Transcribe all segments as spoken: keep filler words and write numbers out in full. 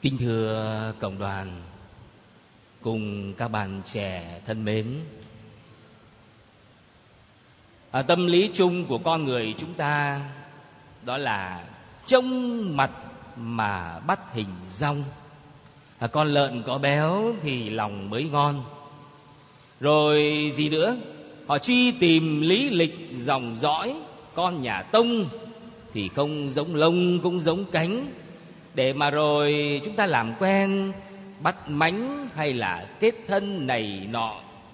Kính thưa cộng đoàn cùng các bạn trẻ thân mến, à, tâm lý chung của con người chúng ta đó là trông mặt mà bắt hình dong. À, con lợn có béo thì lòng mới ngon. Rồi gì nữa? Họ truy tìm lý lịch dòng dõi, con nhà Tông thì không giống lông cũng giống cánh, để mà rồi chúng ta làm quen, bắt mánh hay là kết thân này nọ.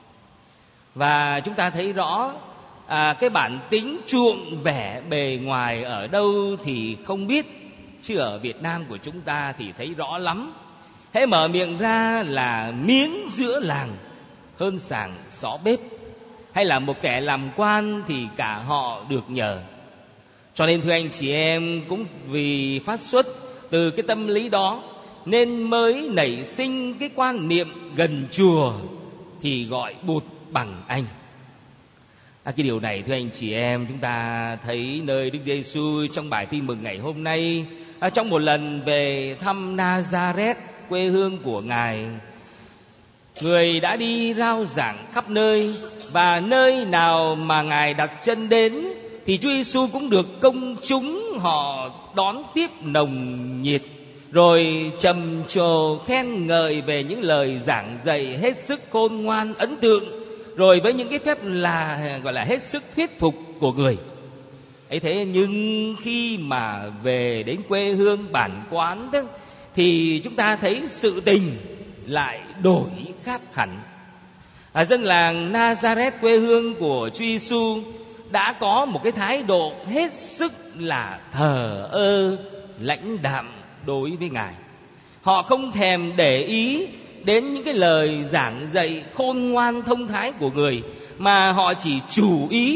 Và chúng ta thấy rõ à, cái bản tính chuộng vẻ bề ngoài ở đâu thì không biết, chứ ở Việt Nam của chúng ta thì thấy rõ lắm. Hễ mở miệng ra là miếng giữa làng hơn sàng xó bếp, hay là một kẻ làm quan thì cả họ được nhờ. Cho nên thưa anh chị em, cũng vì phát xuất từ cái tâm lý đó nên mới nảy sinh cái quan niệm gần chùa thì gọi bụt bằng anh. À, cái điều này thưa anh chị em, chúng ta thấy nơi Đức Giêsu trong bài tin mừng ngày hôm nay, à, trong một lần về thăm Nazareth, quê hương của Ngài, Người đã đi rao giảng khắp nơi, và nơi nào mà Ngài đặt chân đến thì Chúa Giêsu cũng được công chúng họ đón tiếp nồng nhiệt, rồi trầm trồ khen ngợi về những lời giảng dạy hết sức khôn ngoan ấn tượng, rồi với những cái phép là gọi là hết sức thuyết phục của người ấy. Thế nhưng khi mà về đến quê hương bản quán đó, thì chúng ta thấy sự tình lại đổi khác hẳn. À, dân làng Nazareth, quê hương của Chúa Giêsu, đã có một cái thái độ hết sức là thờ ơ, lãnh đạm đối với Ngài. Họ không thèm để ý đến những cái lời giảng dạy khôn ngoan thông thái của người, mà họ chỉ chú ý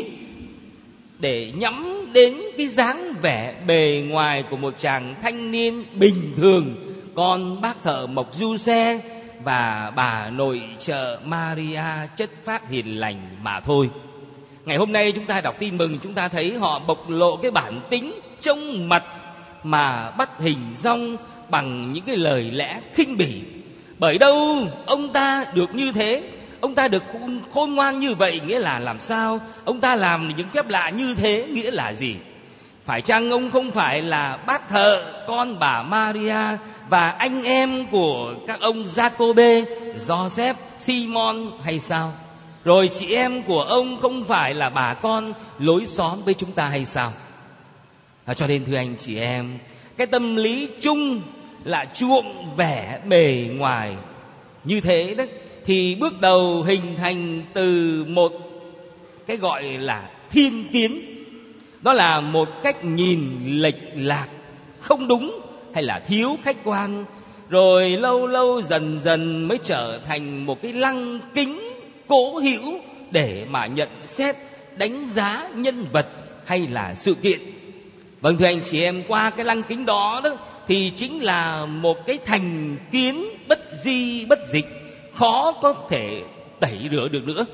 để nhắm đến cái dáng vẻ bề ngoài của một chàng thanh niên bình thường, con bác thợ mộc Giuse và bà nội trợ Maria chất phác hiền lành mà thôi. Ngày hôm nay chúng ta đọc tin mừng, chúng ta thấy họ bộc lộ cái bản tính trông mặt mà bắt hình dong bằng những cái lời lẽ khinh bỉ. Bởi đâu ông ta được như thế, ông ta được khôn ngoan như vậy nghĩa là làm sao? Ông ta làm những phép lạ như thế nghĩa là gì? Phải chăng ông không phải là bác thợ, con bà Maria và anh em của các ông Giacôbê, Joseph, Simon hay sao? Rồi chị em của ông không phải là bà con lối xóm với chúng ta hay sao? À, cho nên thưa anh chị em, cái tâm lý chung là chuộng vẻ bề ngoài như thế đó, thì bước đầu hình thành từ một cái gọi là thiên kiến. Đó là một cách nhìn lệch lạc, không đúng hay là thiếu khách quan, rồi lâu lâu dần dần mới trở thành một cái lăng kính cố hữu để mà nhận xét, đánh giá nhân vật hay là sự kiện. Vâng thưa anh chị em, qua cái lăng kính đó đó thì chính là một cái thành kiến bất di bất dịch, khó có thể tẩy rửa được nữa.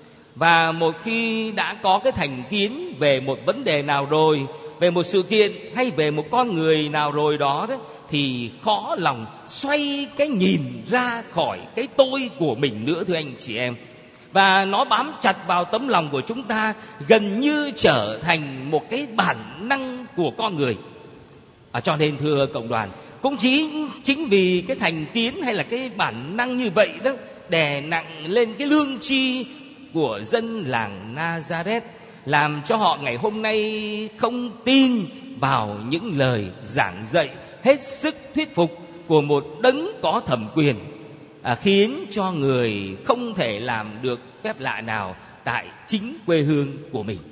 Và một khi đã có cái thành kiến về một vấn đề nào rồi, về một sự kiện hay về một con người nào rồi đó, đó thì khó lòng xoay cái nhìn ra khỏi cái tôi của mình nữa thưa anh chị em. Và nó bám chặt vào tấm lòng của chúng ta, gần như trở thành một cái bản năng của con người. À, cho nên thưa cộng đoàn, cũng chỉ chính vì cái thành kiến hay là cái bản năng như vậy đó đè nặng lên cái lương tri của dân làng Nazareth, làm cho họ ngày hôm nay không tin vào những lời giảng dạy hết sức thuyết phục của một đấng có thẩm quyền, à, khiến cho người không thể làm được phép lạ nào tại chính quê hương của mình.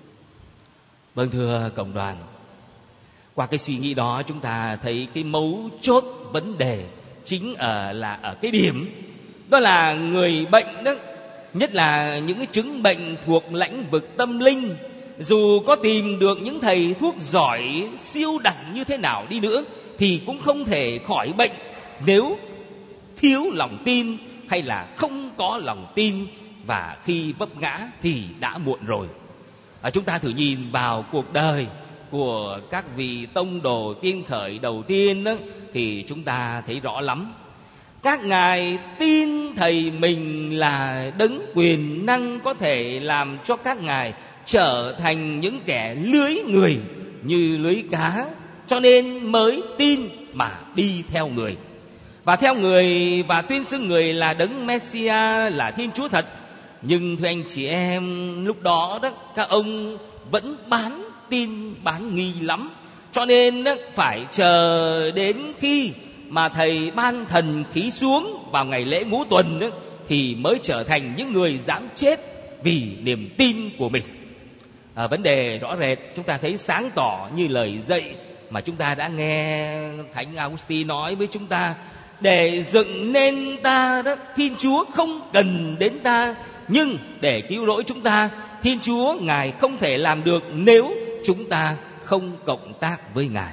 Vâng thưa cộng đoàn, qua cái suy nghĩ đó chúng ta thấy cái mấu chốt vấn đề chính ở là ở cái điểm đó là người bệnh đó, nhất là những cái chứng bệnh thuộc lĩnh vực tâm linh, dù có tìm được những thầy thuốc giỏi siêu đẳng như thế nào đi nữa thì cũng không thể khỏi bệnh nếu thiếu lòng tin hay là không có lòng tin, và khi vấp ngã thì đã muộn rồi. À, chúng ta thử nhìn vào cuộc đời của các vị tông đồ tiên khởi đầu tiên đó, thì chúng ta thấy rõ lắm. Các ngài tin thầy mình là đấng quyền năng có thể làm cho các ngài trở thành những kẻ lưới người như lưới cá, cho nên mới tin mà đi theo người. Và theo người và tuyên xưng người là đấng Messiah, là Thiên Chúa thật. Nhưng thưa anh chị em, lúc đó đó các ông vẫn bán tin bán nghi lắm. Cho nên đó, phải chờ đến khi mà thầy ban thần khí xuống vào ngày lễ ngũ tuần đó, thì mới trở thành những người dám chết vì niềm tin của mình. À, vấn đề rõ rệt chúng ta thấy sáng tỏ như lời dạy mà chúng ta đã nghe Thánh Augustine nói với chúng ta: để dựng nên ta đó, Thiên Chúa không cần đến ta, nhưng để cứu rỗi chúng ta, Thiên Chúa Ngài không thể làm được nếu chúng ta không cộng tác với Ngài.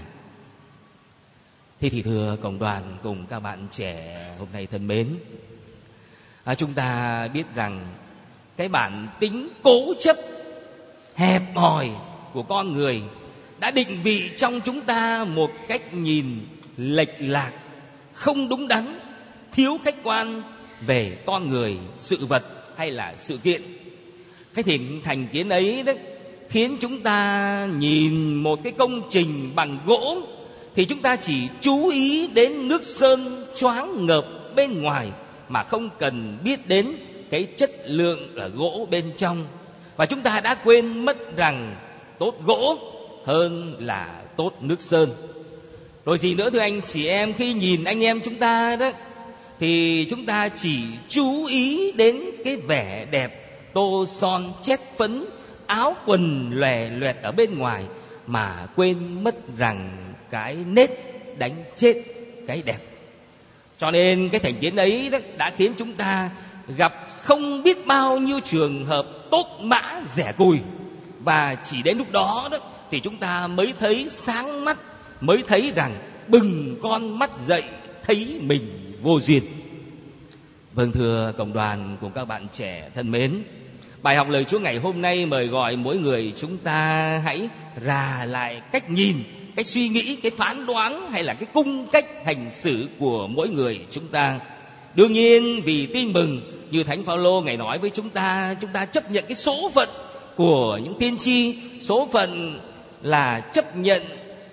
Thế thì thưa cộng đoàn cùng các bạn trẻ hôm nay thân mến, à, chúng ta biết rằng cái bản tính cố chấp, hẹp hòi của con người đã định vị trong chúng ta một cách nhìn lệch lạc, không đúng đắn, thiếu khách quan về con người, sự vật hay là sự kiện. Cái thiện thành kiến ấy đó khiến chúng ta nhìn một cái công trình bằng gỗ thì chúng ta chỉ chú ý đến nước sơn choáng ngợp bên ngoài mà không cần biết đến cái chất lượng ở gỗ bên trong. Và chúng ta đã quên mất rằng tốt gỗ hơn là tốt nước sơn. Rồi gì nữa thưa anh chị em, khi nhìn anh em chúng ta đó thì chúng ta chỉ chú ý đến cái vẻ đẹp, tô son chét phấn, áo quần lòe loẹt ở bên ngoài mà quên mất rằng cái nết đánh chết cái đẹp. Cho nên cái thành kiến ấy đó đã khiến chúng ta gặp không biết bao nhiêu trường hợp tốt mã rẻ cùi. Và chỉ đến lúc đó đó thì chúng ta mới thấy sáng mắt, mới thấy rằng bừng con mắt dậy, thấy mình vô duyên. Vâng, thưa cộng đoàn cùng các bạn trẻ thân mến, bài học lời Chúa ngày hôm nay mời gọi mỗi người chúng ta hãy rà lại cách nhìn, cách suy nghĩ, cái phán đoán hay là cái cung cách hành xử của mỗi người chúng ta. Đương nhiên vì tin mừng, như Thánh Phaolô Ngài nói với chúng ta, chúng ta chấp nhận cái số phận của những tiên tri. Số phận là chấp nhận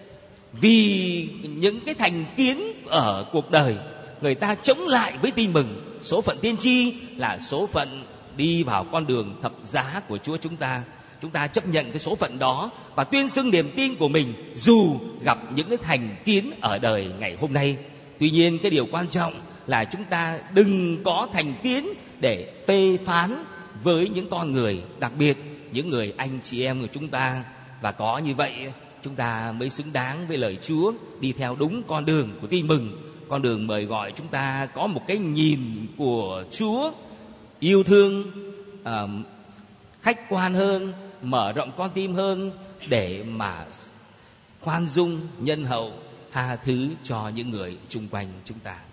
vì những cái thành kiến ở cuộc đời người ta chống lại với tin mừng. Số phận tiên tri là số phận đi vào con đường thập giá của Chúa chúng ta. Chúng ta chấp nhận cái số phận đó và tuyên xưng niềm tin của mình dù gặp những cái thành kiến ở đời ngày hôm nay. Tuy nhiên cái điều quan trọng là chúng ta đừng có thành kiến để phê phán với những con người, đặc biệt những người anh chị em của chúng ta. Và có như vậy chúng ta mới xứng đáng với lời Chúa, đi theo đúng con đường của tin mừng. Con đường mời gọi chúng ta có một cái nhìn của Chúa yêu thương, uh, khách quan hơn, mở rộng con tim hơn để mà khoan dung, nhân hậu, tha thứ cho những người chung quanh chúng ta.